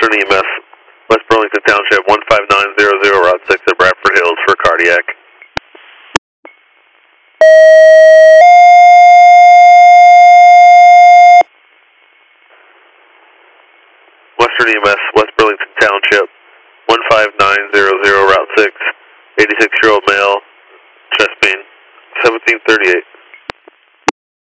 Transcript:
Western EMS, West Burlington Township, 15900, Route 6 at Bradford Hills for cardiac. Western EMS, West Burlington Township, 15900, Route 6, 86-year-old male, chest pain, 1738.